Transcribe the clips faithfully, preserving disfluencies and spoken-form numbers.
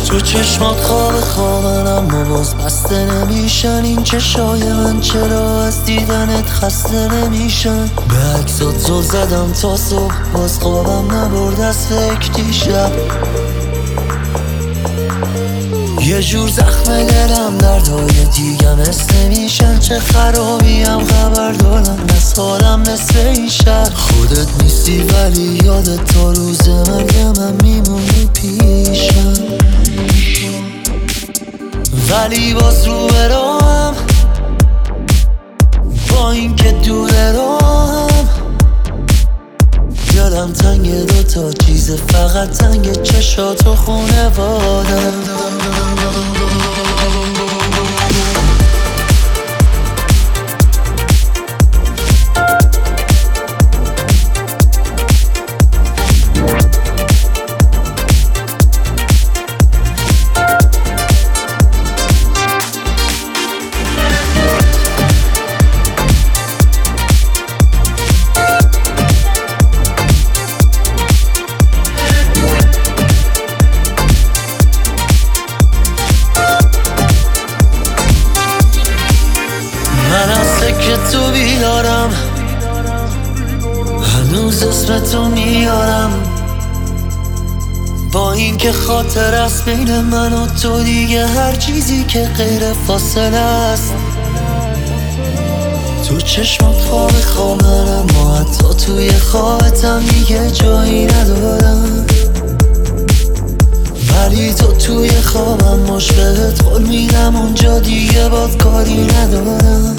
تو چشمات خواب خوابن اما باز بسته نمیشن. این چشای من چرا از دیدنت خسته نمیشن؟ به عکسات زل زدم تا صبح باز خوابم نبرد از فکر دیشب. یه جور زخم دلم دردهای دیگه مثل نمیشن. چه خرابیم خبر دارم از حالم مثل این شهر. خودت نیستی ولی یادت تا روز مرگ من میمونی پیشم. ولی باز رو برام با این که دور راهم. دلم تنگ دوتا چیز فقط تنگ چشات و خونوادم. من از سکه تو بیدارم، هنوز اسم تو میارم. با این که خاطر است بین من و تو دیگه هر چیزی که غیر فاصله است. تو چشمات خواب خوابن اما حتی توی خوابتم دیگه جایی ندارم. ولی تو توی خوابم مشبهت قول میدم اونجا دیگه باد کاری ندارم.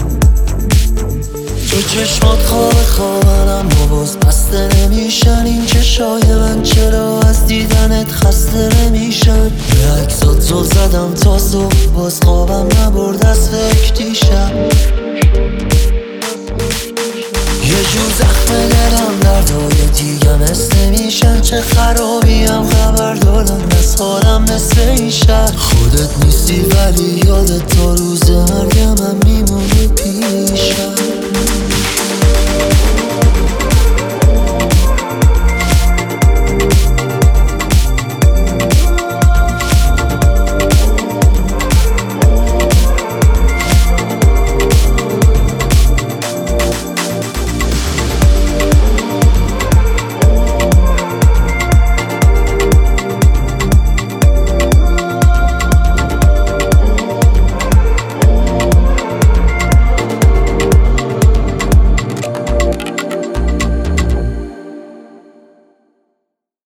تو چشمات خواب خوابن اما باز بسته نمیشن. این چشای من چرا از دیدنت خسته نمیشن؟ به عکسات زل زدم تا صبح باز خوابم نبرد از فکر دیشب. یه جور زخم دلم دردهای دیگه مثل نمیشن. چه خرابیم خبر دارم از حالم مثل این شهر. خودت نیستی ولی یادت